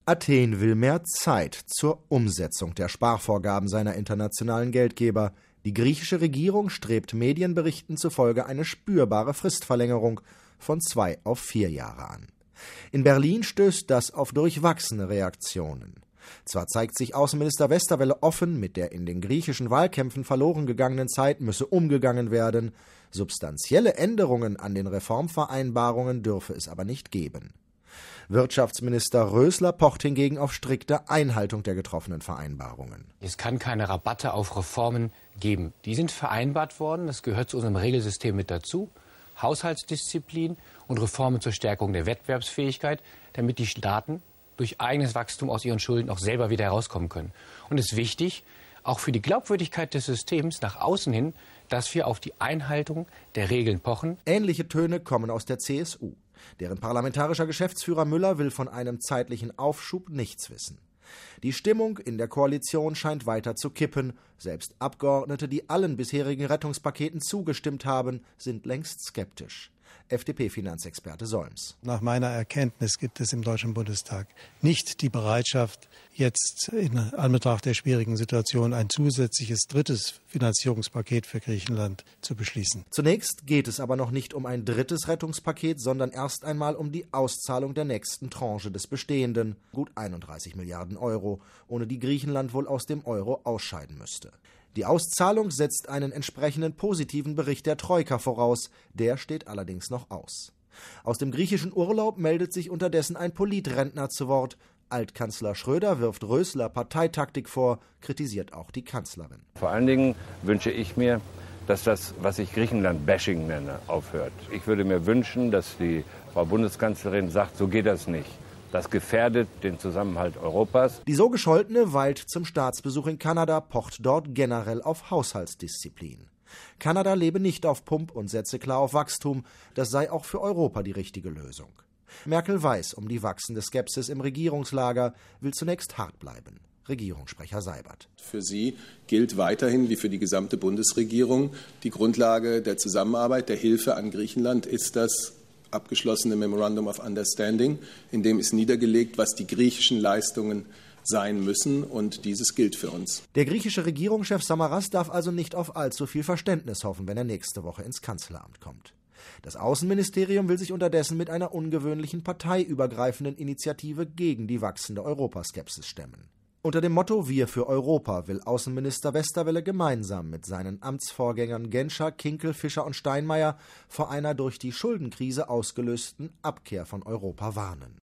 Athen will mehr Zeit zur Umsetzung der Sparvorgaben seiner internationalen Geldgeber. Die griechische Regierung strebt Medienberichten zufolge eine spürbare Fristverlängerung von 2 auf 4 Jahre an. In Berlin stößt das auf durchwachsene Reaktionen. Zwar zeigt sich Außenminister Westerwelle offen, mit der in den griechischen Wahlkämpfen verloren gegangenen Zeit müsse umgegangen werden. Substanzielle Änderungen an den Reformvereinbarungen dürfe es aber nicht geben. Wirtschaftsminister Rösler pocht hingegen auf strikte Einhaltung der getroffenen Vereinbarungen. Es kann keine Rabatte auf Reformen geben. Die sind vereinbart worden, das gehört zu unserem Regelsystem mit dazu. Haushaltsdisziplin und Reformen zur Stärkung der Wettbewerbsfähigkeit, damit die Staaten durch eigenes Wachstum aus ihren Schulden auch selber wieder herauskommen können. Und es ist wichtig, auch für die Glaubwürdigkeit des Systems nach außen hin, dass wir auf die Einhaltung der Regeln pochen. Ähnliche Töne kommen aus der CSU. Deren parlamentarischer Geschäftsführer Müller will von einem zeitlichen Aufschub nichts wissen. Die Stimmung in der Koalition scheint weiter zu kippen. Selbst Abgeordnete, die allen bisherigen Rettungspaketen zugestimmt haben, sind längst skeptisch. FDP-Finanzexperte Solms. Nach meiner Erkenntnis gibt es im Deutschen Bundestag nicht die Bereitschaft, jetzt in Anbetracht der schwierigen Situation ein zusätzliches drittes Finanzierungspaket für Griechenland zu beschließen. Zunächst geht es aber noch nicht um ein drittes Rettungspaket, sondern erst einmal um die Auszahlung der nächsten Tranche des bestehenden, gut 31 Milliarden Euro, ohne die Griechenland wohl aus dem Euro ausscheiden müsste. Die Auszahlung setzt einen entsprechenden positiven Bericht der Troika voraus, der steht allerdings noch aus. Aus dem griechischen Urlaub meldet sich unterdessen ein Politrentner zu Wort. Altkanzler Schröder wirft Rösler Parteitaktik vor, kritisiert auch die Kanzlerin. Vor allen Dingen wünsche ich mir, dass das, was ich Griechenland-Bashing nenne, aufhört. Ich würde mir wünschen, dass die Frau Bundeskanzlerin sagt, so geht das nicht. Das gefährdet den Zusammenhalt Europas. Die so gescholtene weilt zum Staatsbesuch in Kanada, pocht dort generell auf Haushaltsdisziplin. Kanada lebe nicht auf Pump und setze klar auf Wachstum, das sei auch für Europa die richtige Lösung. Merkel weiß um die wachsende Skepsis im Regierungslager, will zunächst hart bleiben. Regierungssprecher Seibert. Für sie gilt weiterhin, wie für die gesamte Bundesregierung, die Grundlage der Zusammenarbeit, der Hilfe an Griechenland ist das abgeschlossene Memorandum of Understanding, in dem ist niedergelegt, was die griechischen Leistungen sein müssen, und dieses gilt für uns. Der griechische Regierungschef Samaras darf also nicht auf allzu viel Verständnis hoffen, wenn er nächste Woche ins Kanzleramt kommt. Das Außenministerium will sich unterdessen mit einer ungewöhnlichen parteiübergreifenden Initiative gegen die wachsende Europaskepsis stemmen. Unter dem Motto »Wir für Europa« will Außenminister Westerwelle gemeinsam mit seinen Amtsvorgängern Genscher, Kinkel, Fischer und Steinmeier vor einer durch die Schuldenkrise ausgelösten Abkehr von Europa warnen.